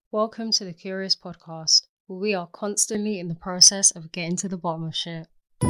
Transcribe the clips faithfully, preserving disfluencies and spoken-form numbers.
Welcome to the Curious Podcast, where we are constantly in the process of getting to the bottom of shit.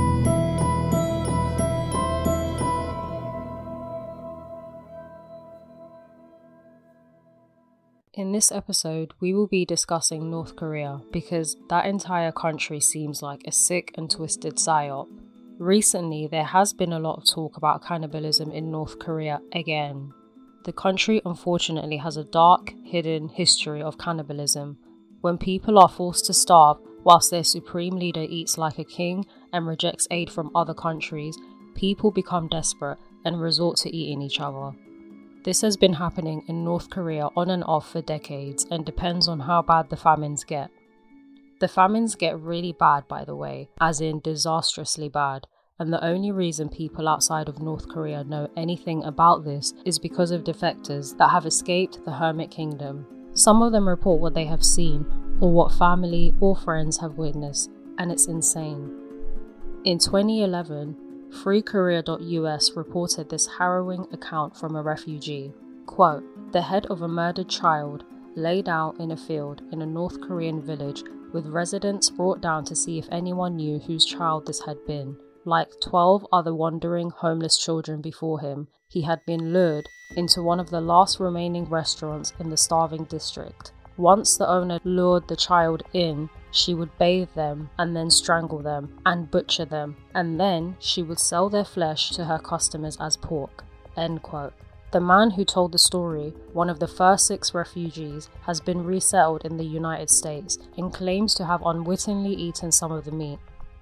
In this episode, we will be discussing North Korea because that entire country seems like a sick and twisted psyop. Recently, there has been a lot of talk about cannibalism in North Korea again. The country unfortunately has a dark, hidden history of cannibalism. When people are forced to starve whilst their supreme leader eats like a king and rejects aid from other countries, people become desperate and resort to eating each other. This has been happening in North Korea on and off for decades and depends on how bad the famines get. The famines get really bad, by the way, as in disastrously bad, and the only reason people outside of North Korea know anything about this is because of defectors that have escaped the Hermit Kingdom. Some of them report what they have seen or what family or friends have witnessed, and it's insane. In twenty eleven, free korea dot U S reported this harrowing account from a refugee. Quote, "The head of a murdered child laid out in a field in a North Korean village with residents brought down to see if anyone knew whose child this had been. Like twelve other wandering homeless children before him, he had been lured into one of the last remaining restaurants in the starving district. Once the owner lured the child in, she would bathe them and then strangle them and butcher them, and then she would sell their flesh to her customers as pork." End quote. The man who told the story, one of the first six refugees, has been resettled in the United States and claims to have unwittingly eaten some of the meat.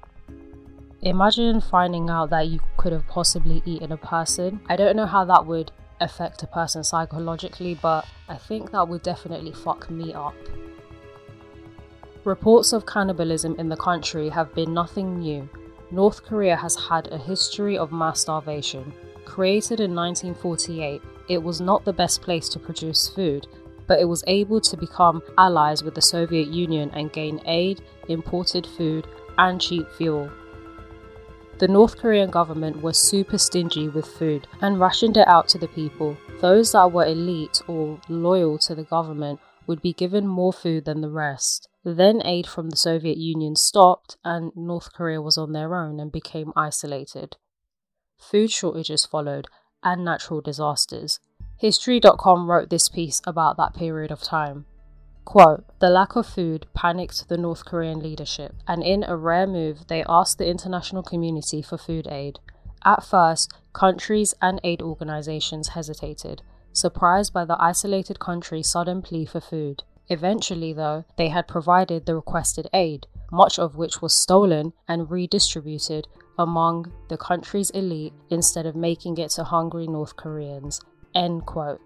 Imagine finding out that you could have possibly eaten a person. I don't know how that would affect a person psychologically, but I think that would definitely fuck me up. Reports of cannibalism in the country have been nothing new. North Korea has had a history of mass starvation. Created in nineteen forty-eight, it was not the best place to produce food, but it was able to become allies with the Soviet Union and gain aid, imported food, and cheap fuel. The North Korean government was super stingy with food and rationed it out to the people. Those that were elite or loyal to the government would be given more food than the rest. Then aid from the Soviet Union stopped and North Korea was on their own and became isolated. Food shortages followed and natural disasters. History dot com wrote this piece about that period of time. Quote, "The lack of food panicked the North Korean leadership, and in a rare move, they asked the international community for food aid. At first, countries and aid organizations hesitated, surprised by the isolated country's sudden plea for food. Eventually, though, they had provided the requested aid, much of which was stolen and redistributed among the country's elite instead of making it to hungry North Koreans." End quote.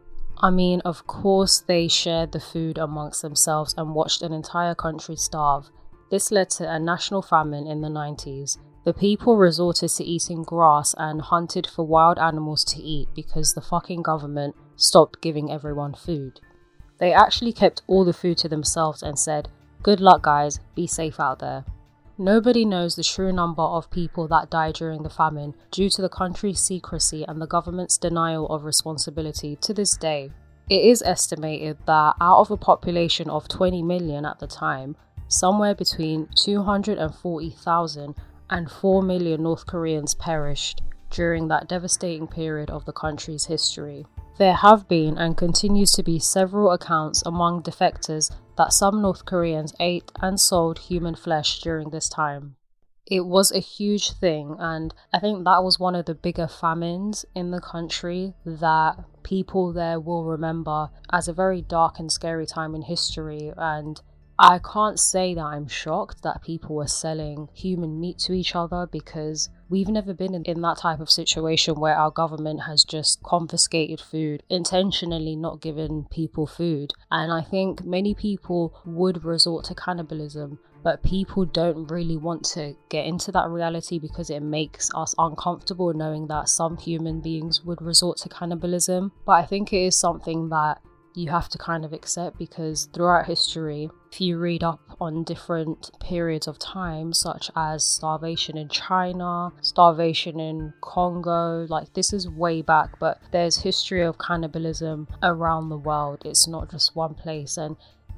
I mean, of course they shared the food amongst themselves and watched an entire country starve. This led to a national famine in the nineties. The people resorted to eating grass and hunted for wild animals to eat because the fucking government stopped giving everyone food. They actually kept all the food to themselves and said, "Good luck guys, be safe out there." Nobody knows the true number of people that died during the famine due to the country's secrecy and the government's denial of responsibility to this day. It is estimated that out of a population of twenty million at the time, somewhere between two hundred forty thousand and four million North Koreans perished during that devastating period of the country's history. There have been and continues to be several accounts among defectors that some North Koreans ate and sold human flesh during this time. It was a huge thing, and I think that was one of the bigger famines in the country that people there will remember as a very dark and scary time in history. And I can't say that I'm shocked that people were selling human meat to each other, because we've never been in, in that type of situation where our government has just confiscated food, intentionally not given people food. And I think many people would resort to cannibalism, but people don't really want to get into that reality because it makes us uncomfortable knowing that some human beings would resort to cannibalism. But I think it is something that you have to kind of accept, because throughout history, if you read up on different periods of time, such as starvation in China, starvation in Congo, like this is way back, but there's history of cannibalism around the world. It's not just one place, and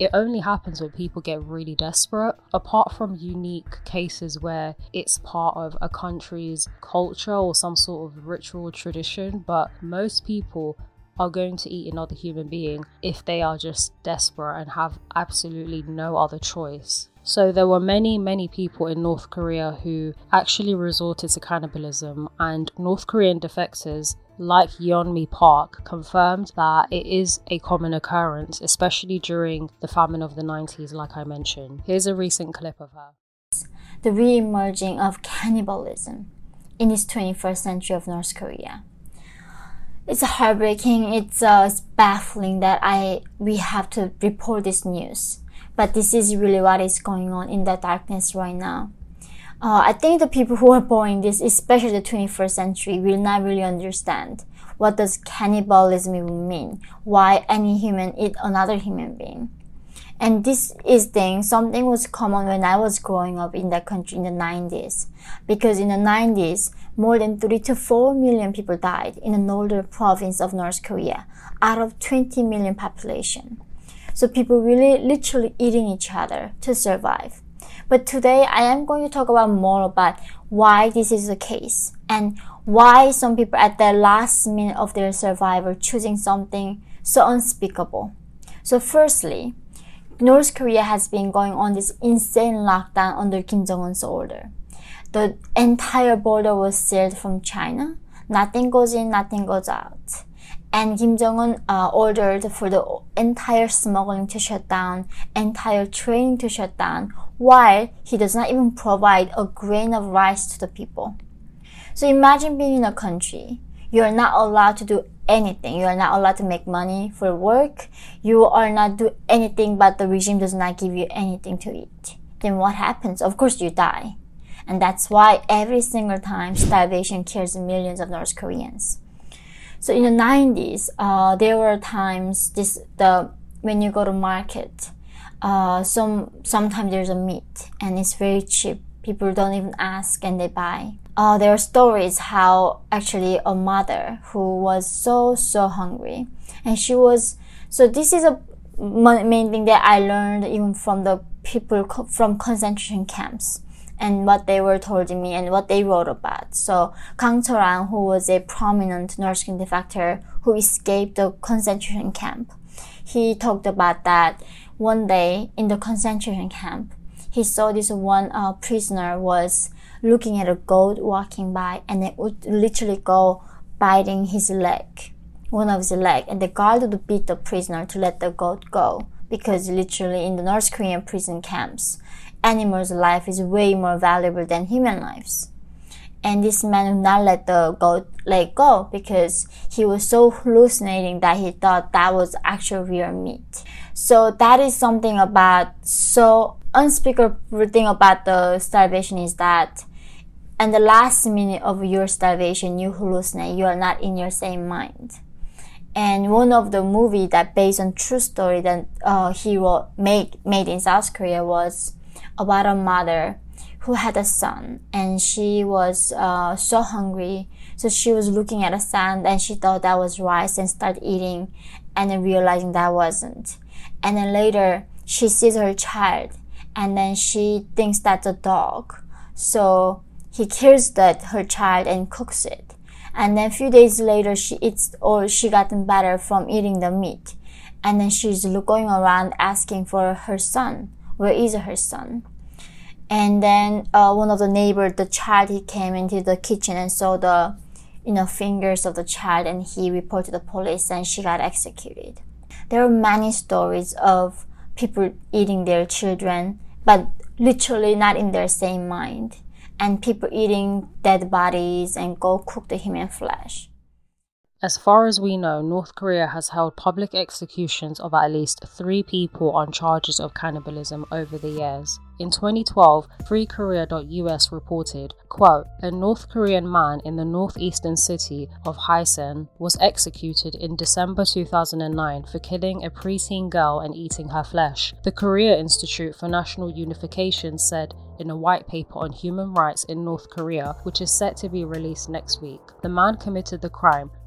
it only happens when people get really desperate. Apart from unique cases where it's part of a country's culture or some sort of ritual tradition, but most people are going to eat another human being if they are just desperate and have absolutely no other choice. So there were many, many people in North Korea who actually resorted to cannibalism, and North Korean defectors like Yeonmi Park confirmed that it is a common occurrence, especially during the famine of the nineties, like I mentioned. Here's a recent clip of her. The re-emerging of cannibalism in this twenty-first century of North Korea. It's heartbreaking, it's, uh, it's baffling that I we have to report this news. But this is really what is going on in the darkness right now. Uh, I think the people who are born in this, especially the twenty-first century, will not really understand what does cannibalism even mean, why any human eat another human being. And this is thing, something was common when I was growing up in that country in the nineties. Because in the nineties, more than three to four million people died in the northern province of North Korea out of twenty million population. So people really literally eating each other to survive. But today I am going to talk about more about why this is the case and why some people at the last minute of their survival choosing something so unspeakable. So firstly, North Korea has been going on this insane lockdown under Kim Jong-un's order. The entire border was sealed from China. Nothing goes in, nothing goes out. And Kim Jong-un uh, ordered for the entire smuggling to shut down, entire training to shut down, while he does not even provide a grain of rice to the people. So imagine being in a country. You are not allowed to do anything. You are not allowed to make money for work. You are not do anything, but the regime does not give you anything to eat. Then what happens? Of course you die. And that's why every single time starvation kills millions of North Koreans. So in the nineties, uh, there were times this the when you go to market, uh, some sometimes there's a meat and it's very cheap. People don't even ask and they buy. Uh, there are stories how actually a mother who was so so hungry, and she was so this is a main thing that I learned even from the people co- from concentration camps. And what they were told me and what they wrote about. So Kang Cheol-rang, who was a prominent North Korean defector who escaped the concentration camp, he talked about that one day in the concentration camp, he saw this one uh, prisoner was looking at a goat walking by, and it would literally go biting his leg, one of his leg, and the guard would beat the prisoner to let the goat go, because literally in the North Korean prison camps, animals' life is way more valuable than human lives. And this man would not let the goat leg go because he was so hallucinating that he thought that was actual real meat. So that is something about, so unspeakable thing about the starvation is that in the last minute of your starvation, you hallucinate, you are not in your same mind. And one of the movie that based on true story that uh, he wrote, made, made in South Korea was about a mother who had a son, and she was uh, so hungry, so she was looking at a sand and she thought that was rice and started eating, and then realizing that wasn't. And then later she sees her child and then she thinks that's a dog, so he kills that her child and cooks it. And then a few days later she eats, or she gotten better from eating the meat, and then she's going around asking for her son. Where is her son? And then uh, one of the neighbors, the child, he came into the kitchen and saw the, you know, fingers of the child, and he reported to the police, and she got executed. There are many stories of people eating their children, but literally not in their same mind, and people eating dead bodies and go cook the human flesh. As far as we know, North Korea has held public executions of at least three people on charges of cannibalism over the years. In twenty twelve, free korea dot U S reported, quote, "A North Korean man in the northeastern city of Haesen was executed in December two thousand nine for killing a preteen girl and eating her flesh." The Korea Institute for National Unification said in a white paper on human rights in North Korea, which is set to be released next week. The man committed the crime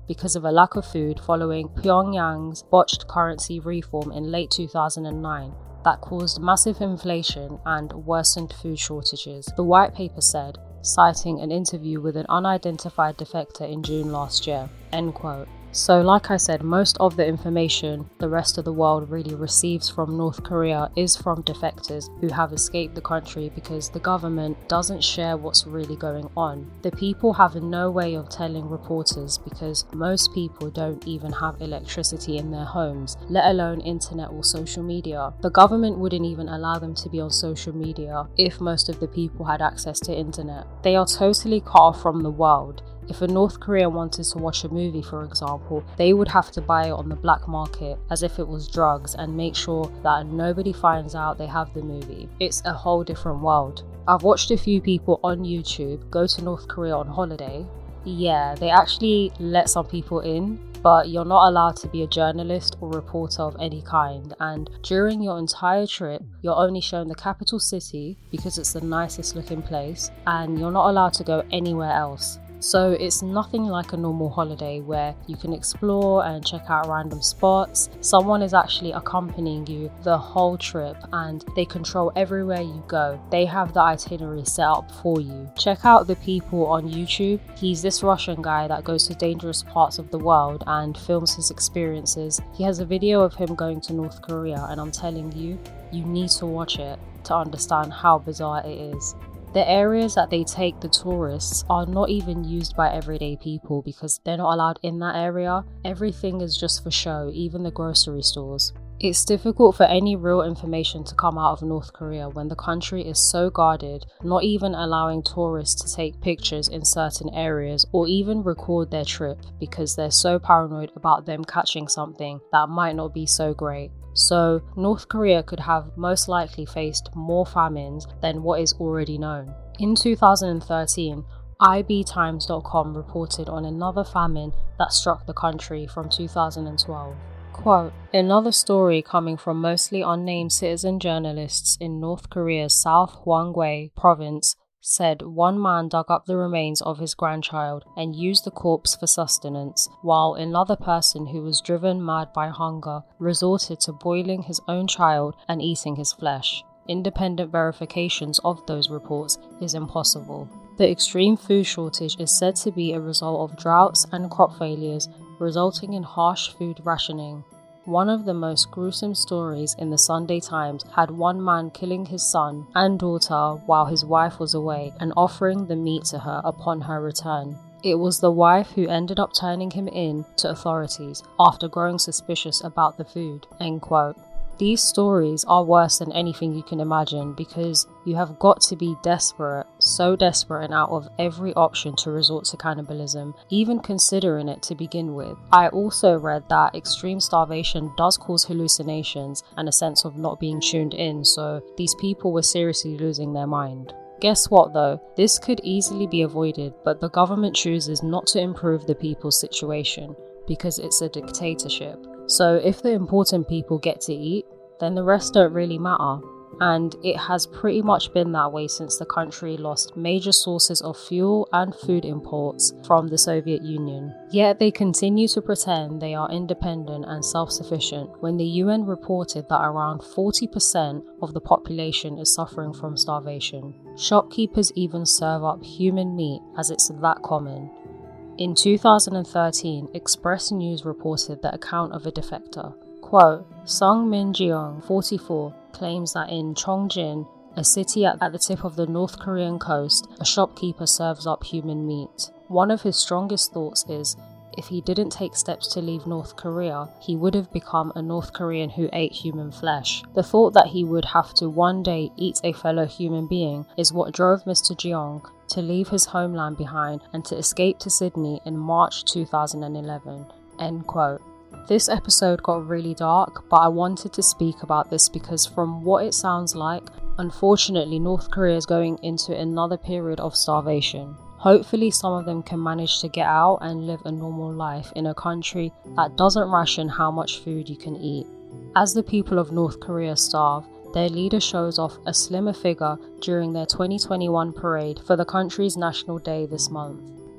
because of a lack of food following Pyongyang's botched currency reform in late two thousand nine that caused massive inflation and worsened food shortages, the white paper said, citing an interview with an unidentified defector in June last year. End quote. So like I said, most of the information the rest of the world really receives from North Korea is from defectors who have escaped the country because the government doesn't share what's really going on. The people have no way of telling reporters because most people don't even have electricity in their homes, let alone internet or social media. The government wouldn't even allow them to be on social media if most of the people had access to internet. They are totally cut off from the world. If a North Korean wanted to watch a movie, for example, they would have to buy it on the black market as if it was drugs and make sure that nobody finds out they have the movie. It's a whole different world. I've watched a few people on YouTube go to North Korea on holiday. Yeah, they actually let some people in, but you're not allowed to be a journalist or reporter of any kind, and during your entire trip you're only shown the capital city because it's the nicest looking place, and you're not allowed to go anywhere else. So it's nothing like a normal holiday where you can explore and check out random spots. Someone is actually accompanying you the whole trip and they control everywhere you go. They have the itinerary set up for you. Check out the people on YouTube. He's this Russian guy that goes to dangerous parts of the world and films his experiences. He has a video of him going to North Korea, and I'm telling you, you need to watch it to understand how bizarre it is. The areas that they take the tourists are not even used by everyday people because they're not allowed in that area. Everything is just for show, even the grocery stores. It's difficult for any real information to come out of North Korea when the country is so guarded, not even allowing tourists to take pictures in certain areas or even record their trip because they're so paranoid about them catching something that might not be so great. So North Korea could have most likely faced more famines than what is already known. In two thousand thirteen, I B Times dot com reported on another famine that struck the country from two thousand twelve. Quote, another story coming from mostly unnamed citizen journalists in North Korea's South Hwanghae province said one man dug up the remains of his grandchild and used the corpse for sustenance, while another person who was driven mad by hunger resorted to boiling his own child and eating his flesh. Independent verifications of those reports is impossible. The extreme food shortage is said to be a result of droughts and crop failures, resulting in harsh food rationing. One of the most gruesome stories in the Sunday Times had one man killing his son and daughter while his wife was away and offering the meat to her upon her return. It was the wife who ended up turning him in to authorities after growing suspicious about the food. End quote. These stories are worse than anything you can imagine because you have got to be desperate, so desperate and out of every option to resort to cannibalism, even considering it to begin with. I also read that extreme starvation does cause hallucinations and a sense of not being tuned in, so these people were seriously losing their mind. Guess what though? This could easily be avoided, but the government chooses not to improve the people's situation because it's a dictatorship. So if the important people get to eat, then the rest don't really matter. And it has pretty much been that way since the country lost major sources of fuel and food imports from the Soviet Union. Yet they continue to pretend they are independent and self-sufficient when the U N reported that around forty percent of the population is suffering from starvation. Shopkeepers even serve up human meat as it's that common. In two thousand thirteen, Express News reported the account of a defector. Quote, Sung Min Jeong, forty-four, claims that in Chongjin, a city at, at the tip of the North Korean coast, a shopkeeper serves up human meat. One of his strongest thoughts is, if he didn't take steps to leave North Korea, he would have become a North Korean who ate human flesh. The thought that he would have to one day eat a fellow human being is what drove Mister Jeong to leave his homeland behind and to escape to Sydney in March two thousand eleven. End quote. This episode got really dark, but I wanted to speak about this because from what it sounds like, unfortunately North Korea is going into another period of starvation. Hopefully some of them can manage to get out and live a normal life in a country that doesn't ration how much food you can eat. As the people of North Korea starve, their leader shows off a slimmer figure during their twenty twenty-one parade for the country's National Day this month.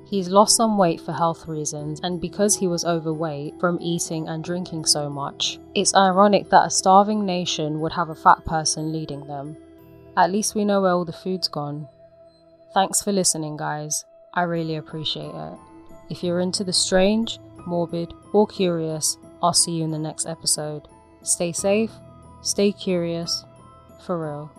He's lost some weight for health reasons and because he was overweight from eating and drinking so much. It's ironic that a starving nation would have a fat person leading them. At least we know where all the food's gone. Thanks for listening, guys. I really appreciate it. If you're into the strange, morbid, or curious, I'll see you in the next episode. Stay safe, stay curious, for real.